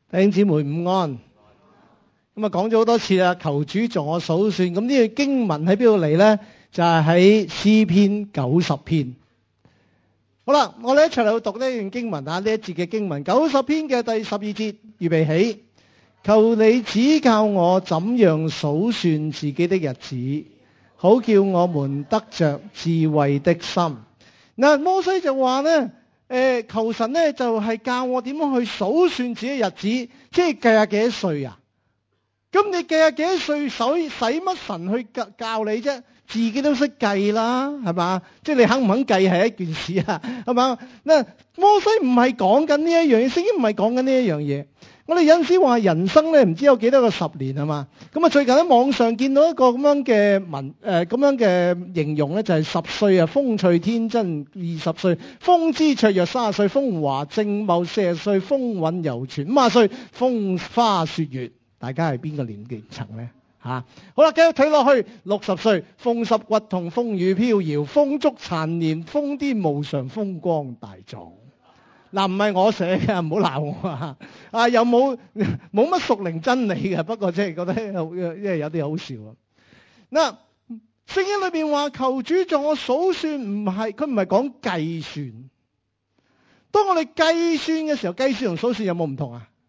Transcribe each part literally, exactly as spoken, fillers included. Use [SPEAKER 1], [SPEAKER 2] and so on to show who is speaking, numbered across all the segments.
[SPEAKER 1] 弟兄姊妹午安。咁啊講咗好多次啦，求主助我數算。咁呢個經文喺邊度嚟呢？就係喺詩篇九十篇。好啦，我哋一齊嚟讀呢段經文啊，呢一節嘅經文，九十篇嘅第十二節，預備起。求你指教我怎樣數算自己的日子，好叫我們得着智慧的心。嗱，摩西就話呢，誒，求神呢就係教我點樣去數算自己嘅日子，即係計下幾多歲啊？咁你計下幾多歲，使使乜神去教教你啫？自己都識計啦，係嘛？即係你肯唔肯計係一件事啊，係嘛？嗱，摩西唔係講緊呢一樣嘢，聖經唔係講緊呢一樣嘢。我哋有陣時話人生咧，唔知有幾多個十年係嘛？咁啊，最近喺網上見到一個咁樣嘅文誒咁樣嘅形容咧，就係十歲啊風趣天真，二十歲風姿卓越，三十歲風華正茂，四十歲風韻猶存，五十歲風花雪月。大家係邊個年紀層咧？嚇、啊！好啦，繼續睇落去，六十歲風濕骨痛，風雨飄搖，風燭殘年，瘋癲無常，風光大壯。嗱，唔係我寫嘅，唔好鬧我啊！啊，又冇冇乜屬靈真理嘅，不過即係覺得因為有啲好笑啊。嗱，聖經裏邊話求主助我數算，唔係佢唔係講計算。當我哋計算嘅時候，計算同數算有冇唔同啊？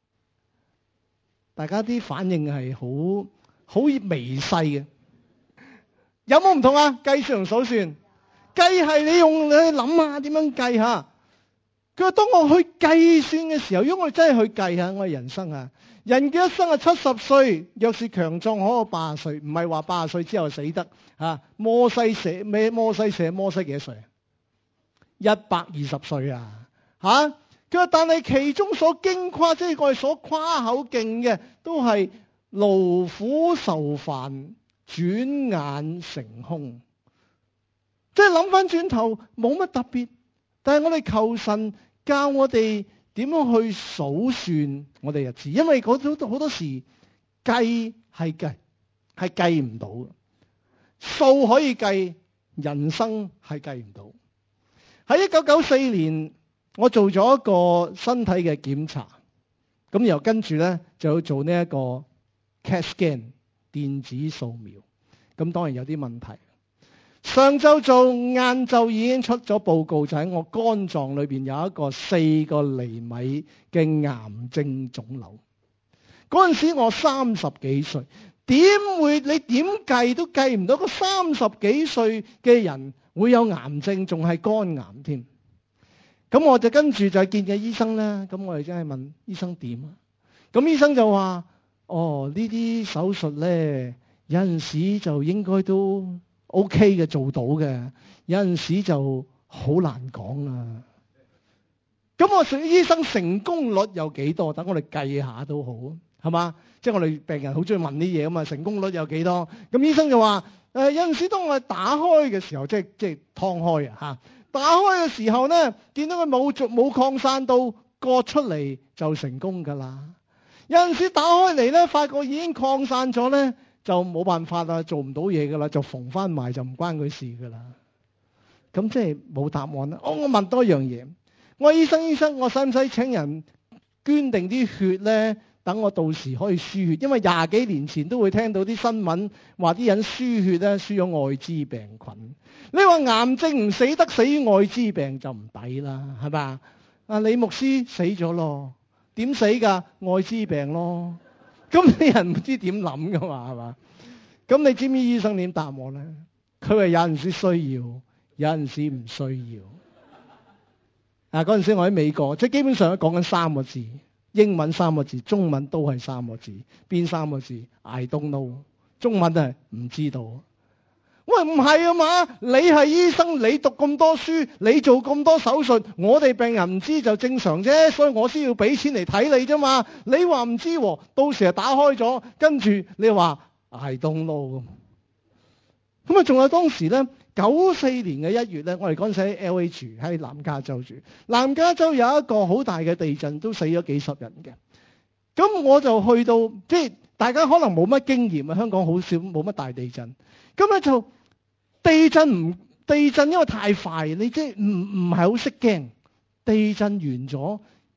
[SPEAKER 1] 大家啲反應係好好微細嘅，有冇唔同啊？計算同數算，計係你用你諗下點樣計下。佢話當我去計算嘅時候，如果我真係去計下我嘅人生啊，人嘅一生係七十歲，若是強壯可過八十歲，唔係話八十歲之後死得啊。摩西寫咩？摩西寫摩西幾多歲啊？一百二十歲啊！吓，佢話但係其中所經誇，即係我哋所誇口勁嘅，都係勞苦愁煩，轉眼成空。即係諗翻轉頭冇乜特別。但係我哋求神教我哋點樣去數算我哋日子，因為嗰好好多時計係計係計唔到嘅，數可以計，人生係計唔到。喺一九九四年，我做咗一個身體嘅檢查，咁然後跟住咧就要做呢一個 C A T scan 電子掃描，咁當然有啲問題。上晝做，晏晝已經出咗報告，就喺我肝臟裏邊有一個四個厘米嘅癌症腫瘤。嗰陣時我三十幾歲，點會你點計都計唔到個三十幾歲嘅人會有癌症，仲係肝癌添。咁我就跟住就見嘅醫生啦。咁我哋真係問醫生點啊？咁醫生就話：哦，呢啲手術咧，有陣時就應該都O.K. 嘅，做到嘅，有陣時就好難講啦。咁我醫生成功率有幾多？等我哋計下都好，係嘛？即係我哋病人好中意問啲嘢啊嘛，成功率有幾多？咁醫生就話：誒、呃、有陣時當我哋打開嘅時候，即係即係劏開啊嚇！打開嘅時候咧，見到佢冇冇擴散到，割出嚟就成功㗎啦。有陣時打開嚟咧，發覺已經擴散咗咧，就冇辦法啦，做唔到嘢噶啦，就縫翻埋就唔關佢事噶啦。咁即係冇答案啦。哦，我問多樣嘢，我話醫生醫生，我使唔使請人捐定啲血咧？等我到時可以輸血，因為廿幾年前都會聽到啲新聞話啲人輸血咧，輸咗艾滋病菌。你話癌症唔死得，死於艾滋病就唔抵啦，係咪？啊，李牧師死咗咯，點死㗎？艾滋病咯。咁啲人唔知點諗噶嘛，係嘛？咁你知唔知醫生點答我咧？佢話有陣時需要，有陣時唔需要。啊，嗰陣時我喺美國，即係基本上都講緊三個字，英文三個字，中文都係三個字。邊三個字 ？I don't know。中文都係唔知道。喂，唔係啊嘛？你係醫生，你讀咁多書，你做咁多手術，我哋病人唔知就正常啫，所以我先要俾錢嚟睇你啫嘛。你話唔知喎，到時啊打開咗，跟住你話 I don't know。咁啊，仲有當時咧，九四年嘅一月咧，我哋嗰陣時喺 L A 住，喺南加州住。南加州有一個好大嘅地震，都死咗幾十人嘅。咁我就去到，即係大家可能冇乜經驗啊，香港好少冇乜大地震。咁咧就地震唔地震，因為太快，你即係唔唔係好識驚。地震完咗，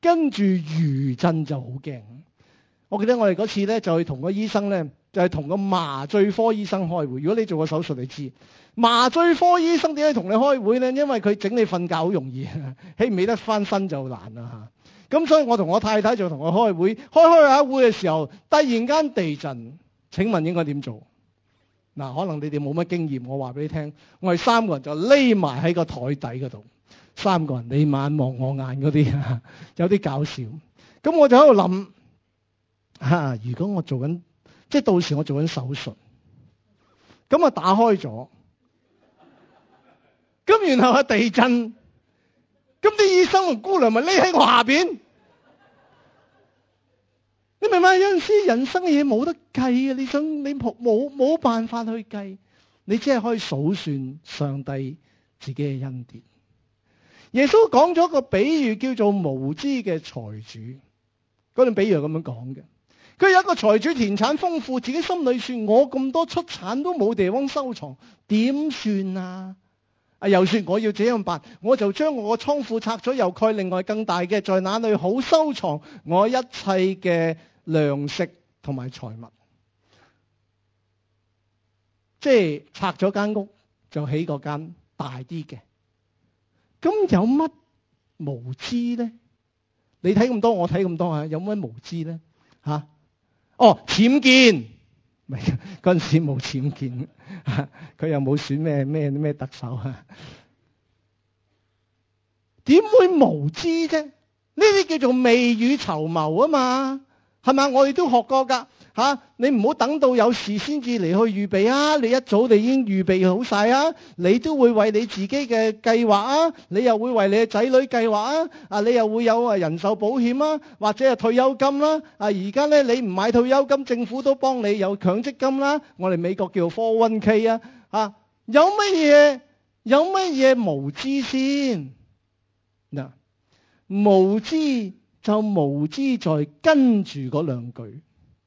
[SPEAKER 1] 跟住餘震就好驚。我記得我哋嗰次咧就去同個醫生咧，就係同個麻醉科醫生開會。如果你做過手術，你知麻醉科醫生點解同你開會咧？因為佢整你瞓覺好容易，起唔起得翻身就難啦嚇。咁所以我同我太太就同佢開會，開開下會嘅時候，突然間地震，請問應該點做？嗱，可能你哋冇乜經驗，我話俾你聽，我哋三個人就匿埋喺個台底嗰度，三個人你眼望我眼嗰啲，有啲搞笑。咁我就喺度諗。嚇、啊！如果我做緊，即係到時我做緊手術，咁啊打開咗，咁然後係地震，咁啲醫生同姑娘咪匿喺我下邊。你明白？有陣時人生嘅嘢冇得計啊！你想你冇冇冇辦法去計，你只係可以數算上帝自己嘅恩典。耶穌講咗個比喻叫做無知嘅財主，嗰段比喻係咁樣講嘅。佢有一個財主田產豐富，自己心裏說：我咁多出產都冇地方收藏，點算啊？啊，又說我要這樣辦，我就將我個倉庫拆咗，又蓋另外更大嘅，在那裏好收藏我一切嘅糧食同埋財物。即係拆咗間屋，就起個間大啲嘅。咁有乜無知呢？你睇咁多，我睇咁多啊，有乜無知呢？吓、啊？哦，僭建，唔係嗰陣時冇僭建，佢又冇選咩咩咩特首啊？點會無知啫？呢啲叫做未雨綢繆啊嘛，係咪？我哋都學過㗎嚇，你唔好等到有事先至嚟去預備啊！你一早你已經預備好晒啊！你都會為你自己嘅計劃啊，你又會為你嘅仔女計劃啊！啊，你又會有啊人壽保險啊，或者係退休金啦。啊，而家咧你唔買退休金，政府都幫你有強積金啦。我哋美國叫 four one k 啊，啊，有乜嘢有乜嘢無知先？嗱，無知就無知在跟住嗰兩句。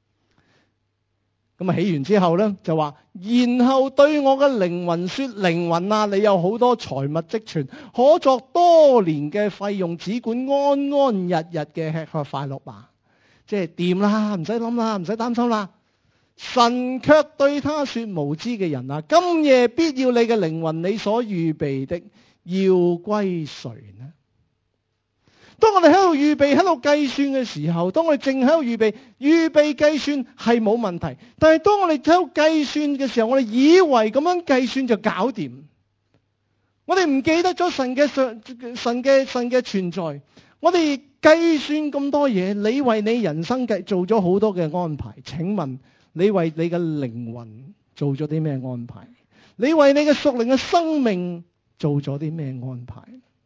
[SPEAKER 1] 咁啊起完之後咧，就話，然後對我嘅靈魂說：靈魂啊，你有好多財物積存，可作多年嘅費用，只管安安日日嘅吃喝快樂吧。即係掂啦，唔使諗啦，唔使擔心啦。神卻對他說：無知嘅人啊，今夜必要你嘅靈魂，你所預備的要歸誰呢？當我哋喺度預備、喺度計算嘅時候，當我哋正喺度預備、預備計算係冇問題。但係當我哋喺度計算嘅時候，我哋以為咁樣計算就搞掂。我哋唔記得咗神嘅神嘅神嘅存在。我哋計算咁多嘢，你為你人生計做咗好多嘅安排。請問你為你嘅靈魂做咗啲咩安排？你為你嘅屬靈嘅生命做咗啲咩安排？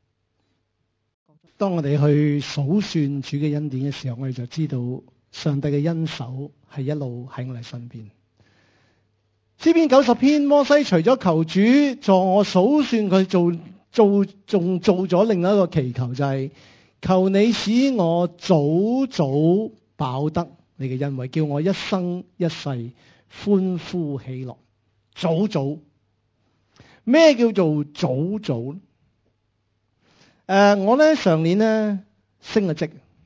[SPEAKER 1] 當我哋去數算主嘅恩典嘅時候，我哋就知道上帝嘅恩手係一路喺我哋身邊。詩篇九十篇，摩西除咗求主助我數算佢做做仲做咗另一個祈求，就係、是、求你使我早早飽得你嘅恩惠，叫我一生一世歡呼喜樂。早早，咩叫做早早？誒、呃，我咧上年咧升咗職，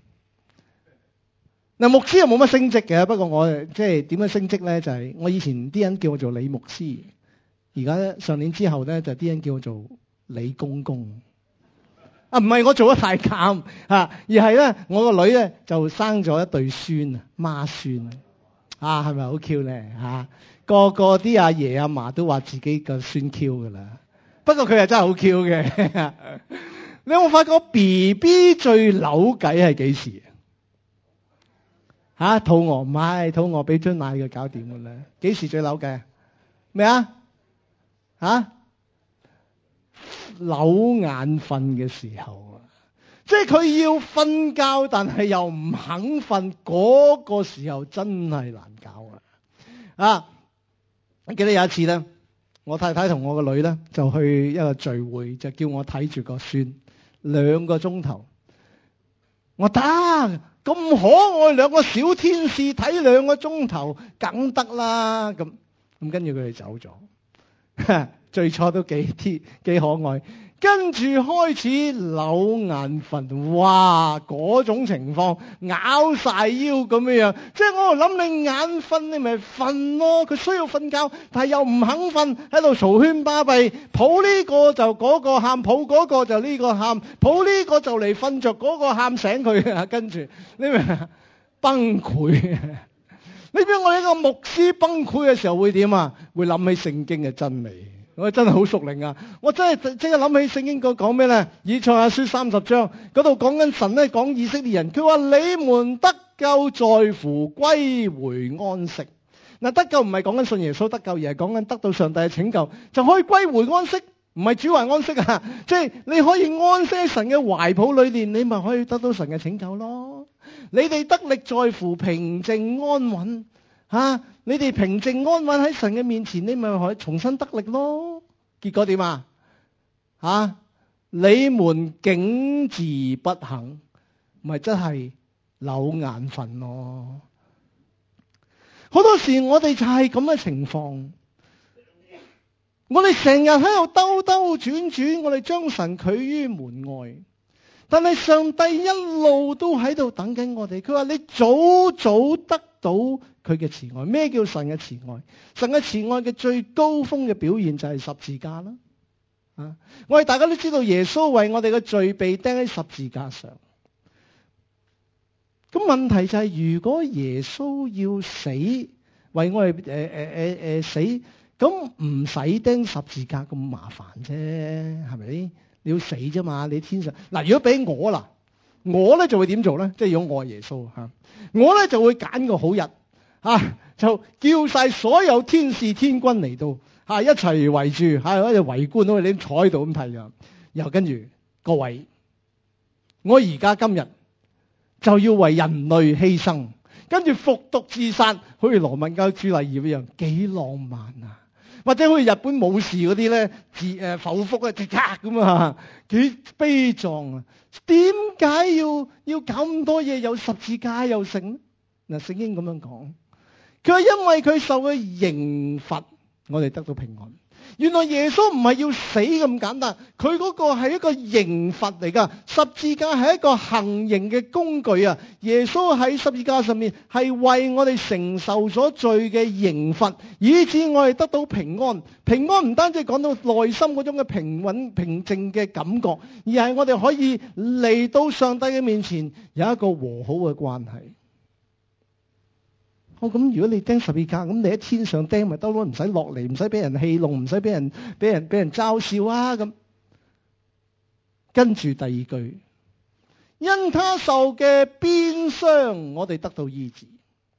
[SPEAKER 1] 嗱牧師又冇乜升職嘅，不過我即係點樣升職咧？就係、是、我以前啲人叫我做李牧師，而家上年之後咧就啲、是、人叫我做李公公。啊，唔係我做得太監啊，而係咧我個女咧就生咗一對孫啊，孖孫啊，係咪好 Q 咧嚇？個個啲阿爺阿嫲都話自己個孫 Q 噶啦，不過佢係真係好 Q 嘅。你有冇發覺 B B 最扭計係幾時啊？肚餓唔係肚餓，俾樽奶佢搞掂噶啦。幾時最扭計？咩啊？嚇？扭眼瞓嘅時候啊！即係佢要瞓覺，但係又唔肯瞓，嗰個時候真係難搞啊！啊！我記得有一次咧，我太太同我個女咧就去一個聚會，就叫我睇住個孫。兩個鐘頭，我得咁可愛兩個小天使睇兩個鐘頭，梗得啦咁咁，跟住佢哋走咗。最初都幾啲幾可愛， 跟住開始扭眼瞓，哇！嗰種情況拗晒腰咁樣樣，即係我諗你眼瞓你咪瞓咯，佢需要瞓覺，但係又唔肯瞓，喺度嘈喧巴閉，抱呢個就嗰個喊，抱嗰個就呢個喊，抱呢個就嚟瞓着，嗰個喊醒佢啊，跟住你明崩潰。你知我哋一個牧師崩潰嘅時候會點啊？會諗起聖經嘅真理。我真係好屬靈啊！我真係即刻諗起聖經講咩咧？以賽亞書三十章嗰度講緊神咧，講以色列人，佢話你們得救在乎歸回安息。嗱，得救唔係講緊信耶穌得救，而係講緊得到上帝嘅拯救，就可以歸回安息。唔係主懷安息啊，即係你可以安息喺神嘅懷抱裏面，你咪可以得到神嘅拯救咯。你哋得力在乎平靜安穩。啊！你哋平靜安穩喺神嘅面前，你咪可以重新得力咯。結果點啊？啊！你們竟自不肯，咪真係扭眼瞓咯。好多時我哋就係咁嘅情況，我哋成日喺度兜兜轉轉，我哋將神拒於門外。但係上帝一路都喺度等緊我哋，佢話你早早得到佢嘅慈愛。咩叫神嘅慈愛？神嘅慈愛嘅最高峰嘅表現就係十字架啦。啊，我哋大家都知道耶穌為我哋嘅罪被釘喺十字架上。咁問題就係、是，如果耶穌要死，為我哋誒誒誒誒死，咁唔使釘十字架咁麻煩啫，係咪？你要死啫嘛，你天上嗱，如果俾我啦，我咧就會點做咧？即係如果愛耶穌吓，我咧就會揀個好日吓，就叫晒所有天使天軍嚟到吓，一齊圍住吓，一齊圍觀，好似你坐喺度咁睇啊。然後跟住各位，我而家今日就要為人類犧牲，跟住服毒自殺，好似羅密歐朱麗葉一樣，幾浪漫啊！或者好似日本武士嗰啲咧，自誒剖腹咧，即刻咁啊，幾悲壯啊！點解要要搞咁多嘢？有十字架又成？嗱，聖經咁樣講，佢話因為佢受嘅刑罰，我哋得到平安。原來耶穌唔係要死咁簡單，佢嗰個係一個刑罰嚟㗎。十字架係一個行刑嘅工具啊！耶穌喺十字架上面係為我哋承受咗罪嘅刑罰，以致我哋得到平安。平安唔單止講到內心嗰種嘅平穩平靜嘅感覺，而係我哋可以嚟到上帝嘅面前，有一個和好嘅關係。哦，咁如果你釘十字架，咁你喺天上釘咪得咯，唔使落嚟，唔使俾人戲弄，唔使俾人俾人俾人嘲笑啊咁。跟住第二句，因他受嘅鞭傷，我哋得到醫治。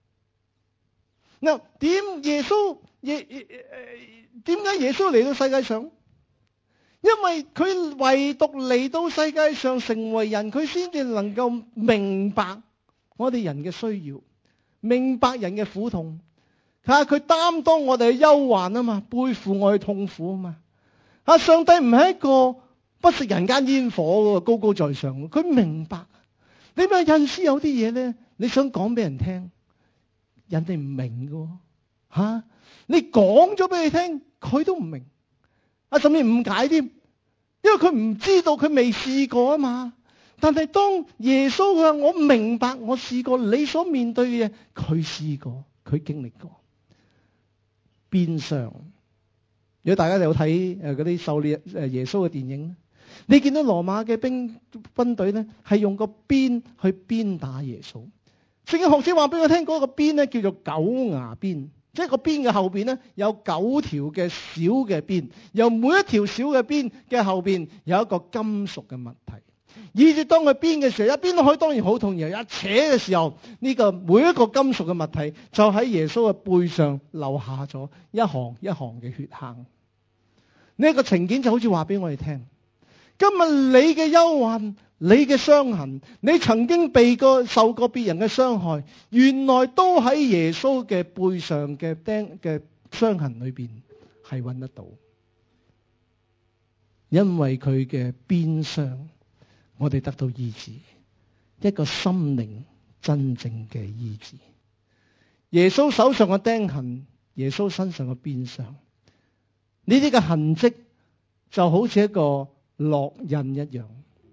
[SPEAKER 1] 嗱，點耶穌耶點解耶穌嚟到世界上？因為佢唯獨嚟到世界上成為人，佢先至能夠明白我哋人嘅需要。明白人嘅苦痛，睇下佢擔當我哋嘅憂患啊嘛，背負我哋痛苦啊嘛。啊，上帝唔係一個不食人間煙火嘅高高在上，佢明白。你咪有陣時有啲嘢咧，你想講俾人聽，人哋唔明嘅吓、啊，你講咗俾佢聽，佢都唔明，啊甚至誤解添，因為佢唔知道，佢未試過啊嘛。但係當耶穌佢話我明白，我試過你所面對嘅嘢，佢試過，佢經歷過。鞭傷，如果大家有睇誒嗰啲狩獵誒耶穌嘅電影，你見到羅馬嘅兵軍隊咧係用個鞭去鞭打耶穌。聖經學者話俾我聽，嗰個鞭咧叫做九牙鞭，即係個鞭嘅後邊咧有九條嘅小嘅鞭，由每一條小嘅鞭嘅後邊有一個金屬嘅物體。以至當佢鞭嘅時候，一鞭落去當然好痛，然後一扯嘅時候，呢、這個每一個金屬嘅物體就喺耶穌嘅背上留下咗一行一行嘅血坑。呢、這、一個情景就好似話俾我哋聽，今日你嘅憂患、你嘅傷痕、你曾經被過受過別人嘅傷害，原來都喺耶穌嘅背上嘅釘嘅傷痕裏邊係揾得到，因為佢嘅鞭傷。我哋得到醫治，一個心靈真正嘅醫治。耶穌手上嘅釘痕，耶穌身上嘅鞭傷，呢啲嘅痕跡就好似一個烙印一樣。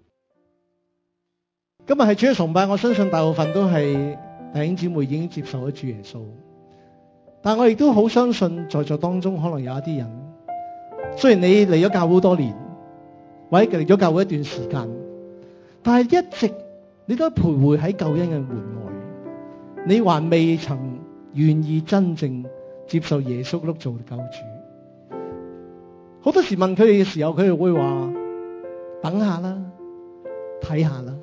[SPEAKER 1] 今日係主日崇拜，我相信大部分都係弟兄姊妹已經接受咗主耶穌，但我亦都好相信在座當中可能有一啲人，雖然你嚟咗教會好多年，或者嚟咗教會一段時間，但係一直你都徘徊喺救恩嘅門外，你還未曾願意真正接受耶穌基督做救主。好多時問佢哋嘅時候，佢哋會話等下啦，睇下啦。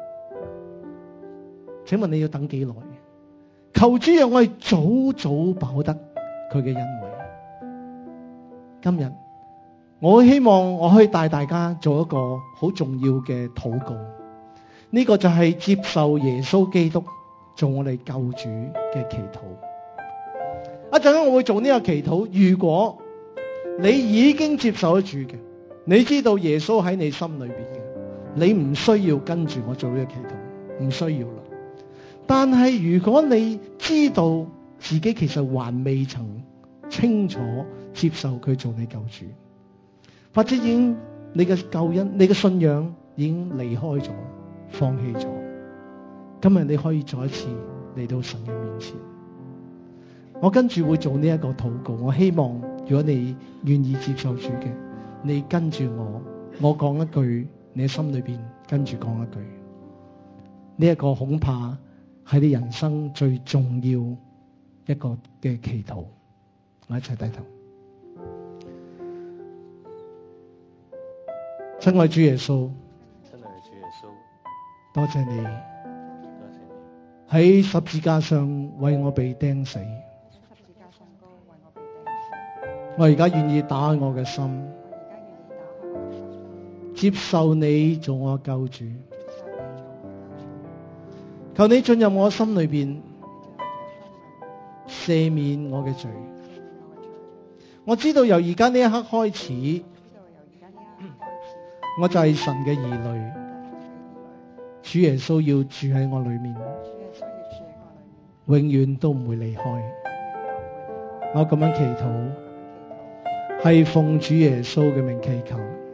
[SPEAKER 1] 請問你要等幾耐？求主讓我哋早早飽得佢嘅恩惠。今日我希望我可以帶大家做一個好重要嘅禱告，呢個就係接受耶穌基督做我哋救主嘅祈禱。一陣間我會做呢個祈禱。如果你已經接受咗主嘅，你知道耶穌喺你心裏邊嘅，你唔需要跟住我做呢個祈禱，唔需要啦。但係如果你知道自己其實還未曾清楚接受佢做你救主，或者已經你嘅救恩、你嘅信仰已經離開咗、放棄咗，今日你可以再一次嚟到神嘅面前。我跟住會做呢一個禱告，我希望如果你願意接受主嘅，你跟住我，我講一句，你心裏邊跟住講一句，呢一個恐怕係你人生最重要一個嘅祈禱。我一齊低頭。親愛主耶穌，
[SPEAKER 2] 親愛主耶穌，
[SPEAKER 1] 多謝你，
[SPEAKER 2] 多謝你
[SPEAKER 1] 喺十字架上為我被釘死。
[SPEAKER 3] 十字架上高為我被釘死。
[SPEAKER 1] 我而家願意打開我嘅心，
[SPEAKER 3] 我而家願意打開我嘅心，
[SPEAKER 1] 接受你做我救主。
[SPEAKER 3] 接受你做我救主。
[SPEAKER 1] 求你進入我心裏邊，
[SPEAKER 3] 求你進入我心裏，
[SPEAKER 1] 赦免我嘅罪。
[SPEAKER 3] 赦免我嘅罪。
[SPEAKER 1] 我知道由而家呢一刻開始，
[SPEAKER 3] 知道由而家呢一刻開始，
[SPEAKER 1] 我就係神嘅兒女。
[SPEAKER 3] 我就係神嘅兒女。
[SPEAKER 1] 主耶穌要住喺我裏面，
[SPEAKER 3] 主耶穌要住喺我裏面，
[SPEAKER 1] 永遠都唔會離開。
[SPEAKER 3] 永遠都唔會離開。
[SPEAKER 1] 我咁樣祈禱，
[SPEAKER 3] 我咁樣祈禱，
[SPEAKER 1] 係奉主耶穌嘅名祈求。